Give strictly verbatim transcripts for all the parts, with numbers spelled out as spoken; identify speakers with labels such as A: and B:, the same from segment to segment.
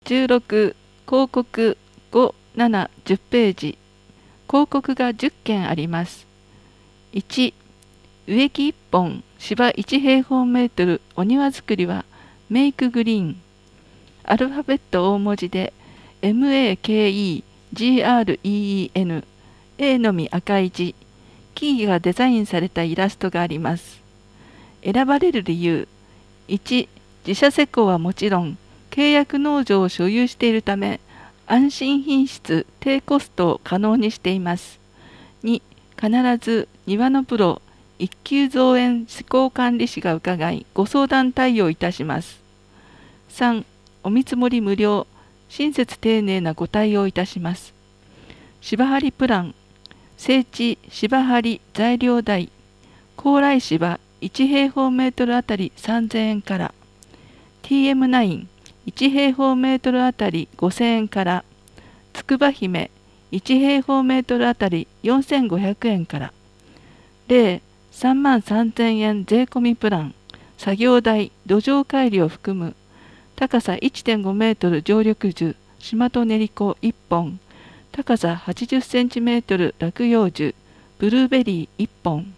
A: じゅうろく広告ご、なな、じゅっページ。広告がじゅっけんあります。いち、植木いっぽん、芝いち平方メートル、お庭作りはメイクグリーン。アルファベット大文字で エムエーケーイージーアールイーイーエヌ、A のみ赤い字、木々がデザインされたイラストがあります。選ばれる理由。いち、自社施工はもちろん、契約農場を所有しているため、安心品質、低コストを可能にしています。に、必ず庭のプロ、一級造園施工管理士が伺い、ご相談対応いたします。さん、お見積もり無料、親切丁寧なご対応いたします。芝張りプラン、整地、芝張り、材料代、高麗芝いち平方メートルあたりさんぜんえんから、ティーエムナイン、いち平方メートルあたりごせんえんから、つくば姫、いち平方メートルあたりよんせんごひゃくえんから、零、さんまんさんぜんえん税込みプラン、作業代、土壌改良を含む、高さ いってんごメートル常緑樹、島と練り子いっぽん、高さはちじゅっセンチメートル落葉樹、ブルーベリーいっぽん。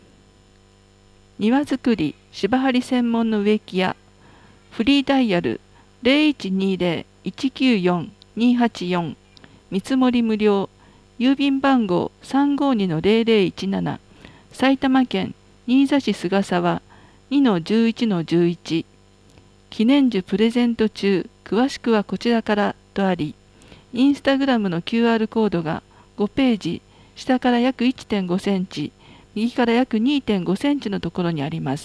A: 庭作り、芝張り専門の植木屋、フリーダイヤル ゼロいちにゼロ いちきゅうよん にはちよん、見積もり無料、郵便番号 さんごにのゼロゼロいちなな、埼玉県新座市菅沢 にのじゅういちのじゅういち、記念樹プレゼント中、詳しくはこちらからとあり、インスタグラムの キューアール コードがごページ、下から約 いってんごセンチ、右から約 にてんごセンチのところにあります。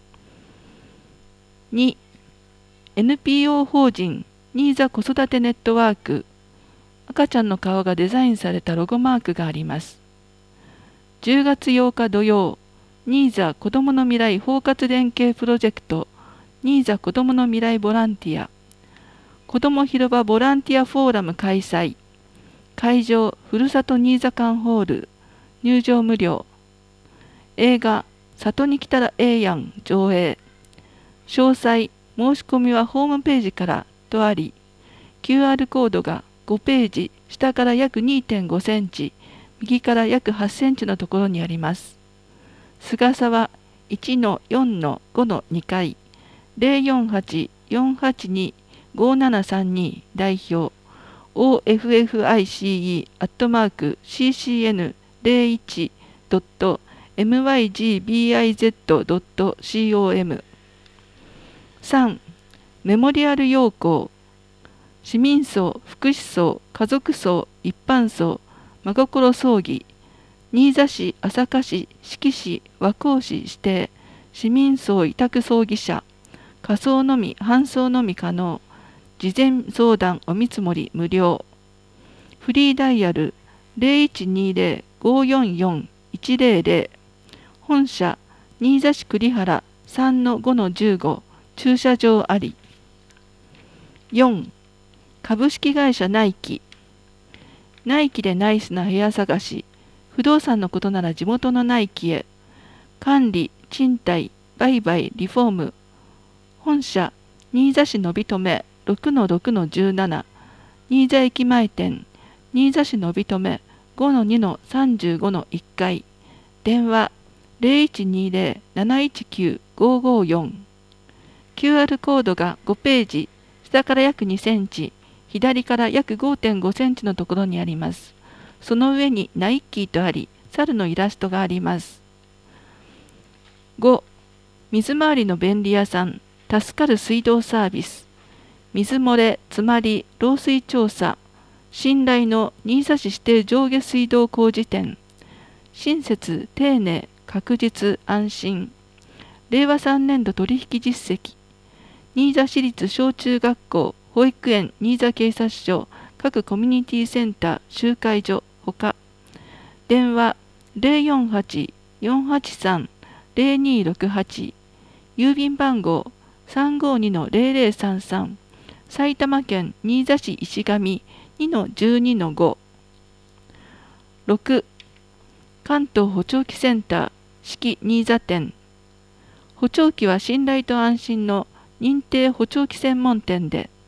A: に、エヌピーオー 法人新座子育てネットワーク、赤ちゃんの顔がデザインされたロゴマークがあります。じゅうがつようか土曜、新座子どもの未来包括連携プロジェクト、新座子どもの未来ボランティア、子ども広場ボランティアフォーラム開催、会場ふるさと新座館ホール、入場無料、映画里に来たらええやん上映、詳細申し込みはホームページからとあり、キューアール コードがごページ、下から約 にてんごセンチ、右から約はちセンチのところにあります。菅沢 いちのよんのごのにかい、ゼロよんはち よんはちに ごななさんに代表、オーエフエフアイシーイー アットマーク シーシーエヌゼロいち ドット エムワイジービーアイゼット ドット コム。さん、メモリアル要項、市民葬、福祉葬、家族葬、一般葬、真心葬儀、新座市、朝霞市、志木市、和光市指定、市民葬委託葬儀者、火葬のみ、搬送のみ可能、事前相談お見積もり無料、フリーダイヤル ゼロいちにゼロ ごよんよん いちゼロゼロ、本社、新座市栗原 さんのごのじゅうご、駐車場あり。よん、株式会社ナイキ。ナイキでナイスな部屋探し、不動産のことなら地元のナイキへ。管理、賃貸、売買、リフォーム。本社、新座市のびとめ ろくのろくのじゅうなな、新座駅前店、新座市のびとめ ごのにのさんじゅうごのいっかい。電話 ゼロいちにゼロ なないちきゅう ごごよん。キューアール コードがごページ、下から約にセンチ、左から約 ごてんごセンチのところにあります。その上にナイキーとあり、猿のイラストがあります。ご、水回りの便利屋さん、助かる水道サービス。水漏れ、詰まり、漏水調査。信頼の新座市指定上下水道工事店。親切、丁寧、確実、安心。れいわさんねんど取引実績。新座市立小中学校、保育園、新座警察署、各コミュニティセンター、集会所、ほか。電話ゼロよんはち よんはちさん ゼロにろくはち。郵便番号 さんごにのゼロゼロさんさん。埼玉県新座市石上 にのじゅうにのご。ろく、関東補聴器センター、四季新座店。補聴器は信頼と安心の認定補聴器専門店で、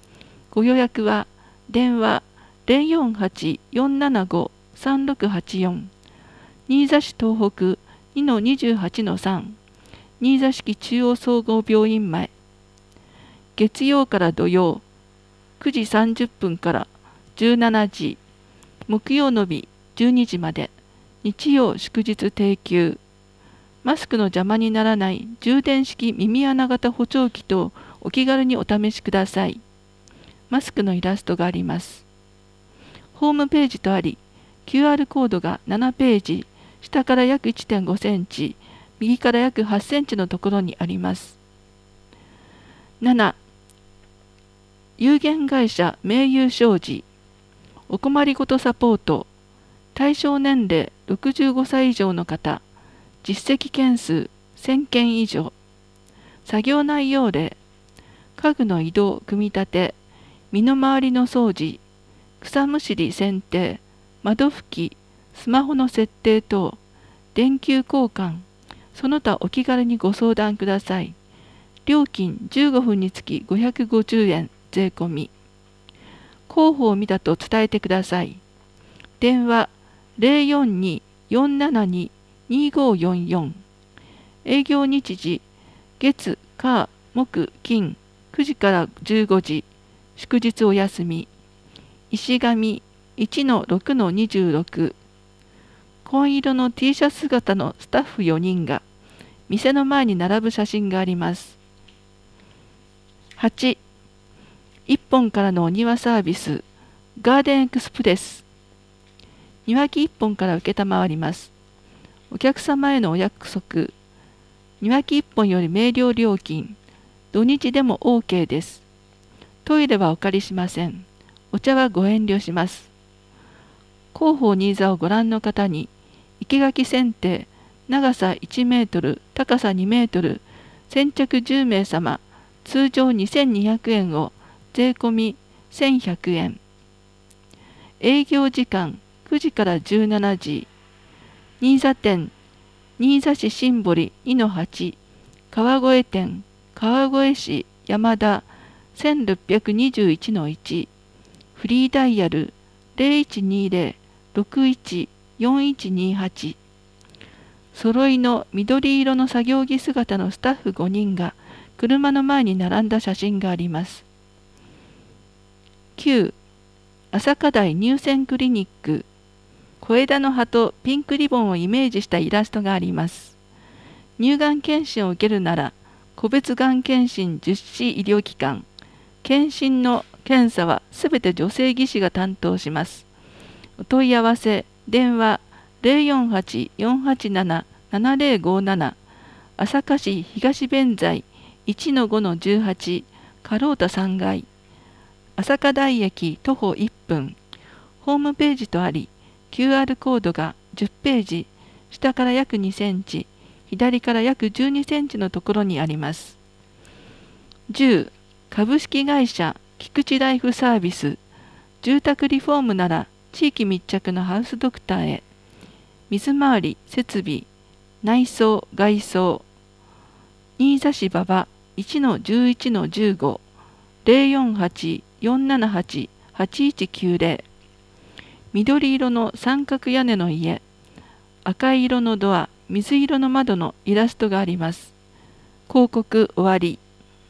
A: ご予約は電話 ゼロよんはち よんななご さんろくはちよん、新座市東北 にのにじゅうはちのさん、新座敷中央総合病院前。月曜から土曜くじさんじゅっぷんからじゅうしちじ、木曜の日じゅうにじまで、日曜祝日定休。マスクの邪魔にならない充電式耳穴型補聴器とお気軽にお試しください。マスクのイラストがあります。ホームページとあり、キューアール コードがななページ、下から約 いってんごセンチ、右から約はちセンチのところにあります。なな. 有限会社名優商事、お困りごとサポート、対象年齢ろくじゅうごさい以上の方、実績件数せんけん以上、作業内容例、家具の移動組み立て、身の回りの掃除、草むしり剪定、窓拭き、スマホの設定等、電球交換、その他お気軽にご相談ください。料金じゅうごふんにつきごひゃくごじゅうえん税込み。広報を見たと伝えてください。電話 ゼロよんに よんななに にごよんよん。営業日時月、火、木、金くじからじゅうごじ、祝日お休み。石神 いちのろくのにじゅうろく。紺色の T シャツ姿のスタッフよにんが店の前に並ぶ写真があります。はち. いっぽんからのお庭サービス、ガーデンエクスプレス。庭木いっぽんから受けたまわります。お客様へのお約束、庭木いっぽんより明瞭料金、土日でも OK です。トイレはお借りしません。お茶はご遠慮します。広報新座をご覧の方に、生垣剪定、長さいちメートル、高さにメートル、先着じゅうめい様、通常にせんにひゃくえんを税込みせんひゃくえん。営業時間くじからじゅうしちじ。新座店、新座市新堀 にのはち、川越店、川越市山田 せんろっぴゃくにじゅういちのいち、フリーダイヤル ゼロいちにゼロ ろくいち よんいちにはち。揃いの緑色の作業着姿のスタッフごにんが車の前に並んだ写真があります。きゅう. 朝霞台乳腺クリニック、小枝の葉とピンクリボンをイメージしたイラストがあります。乳がん検診を受けるなら、個別がん検診実施医療機関、検診の検査はすべて女性技師が担当します。お問い合わせ、電話 ゼロよんはち よんはちなな ななゼロごなな、朝霞市東弁財 いちのごのじゅうはち、カロータさんがい、朝霞台駅徒歩いっぷん、ホームページとあり、キューアール コードがじゅっページ、下から約にセンチ、左から約じゅうにセンチのところにあります。じゅう. 株式会社菊池ライフサービス、住宅リフォームなら地域密着のハウスドクターへ。水回り、設備、内装、外装。新座市馬場 いちのじゅういちのじゅうご、ゼロよんはち よんななはち はちいちきゅうゼロ。緑色の三角屋根の家、赤い色のドア、水色の窓のイラストがあります。広告終わり。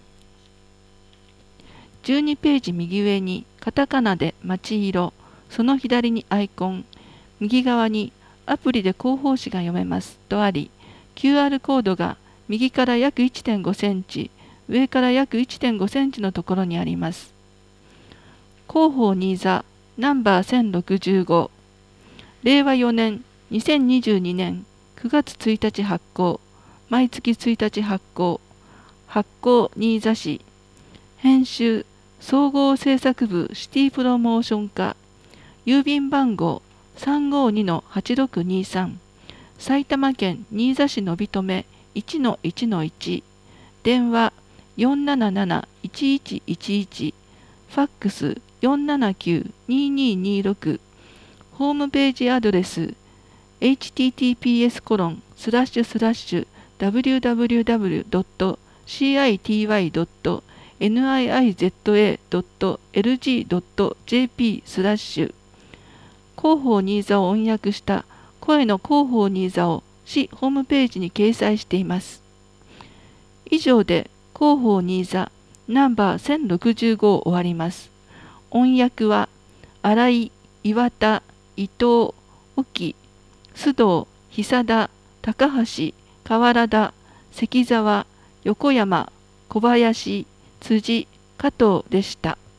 A: じゅうにページ右上にカタカナで町色、その左にアイコン、右側にアプリで広報誌が読めますとあり、キューアール コードが右から約 いってんごセンチ、上から約 いってんごセンチのところにあります。広報新座ナンバーせんろくじゅうご、れいわよねんにせんにじゅうにねんくがつついたち発行、毎月ついたち発行、発行新座市、編集総合制作部シティプロモーション課、郵便番号 さんごにのはちろくにさん、埼玉県新座市のびとめ いちのいちのいち、電話 よんなななな いちいちいちいち、ファックス よんななきゅう にににろく、ホームページアドレス エイチティーティーピーエス コロンスラッシュスラッシュ ダブリューダブリューダブリュードットシーアイティーワイドットニイイザドットエルジードットジェーピー スラッシュ広報新座を音訳した声の広報新座を市ホームページに掲載しています。以上で広報新座ナンバーせんろくじゅうごを終わります。音訳は新井、岩田、伊藤、沖、須藤、久田、高橋、河原田、関沢、横山、小林、辻、加藤でした。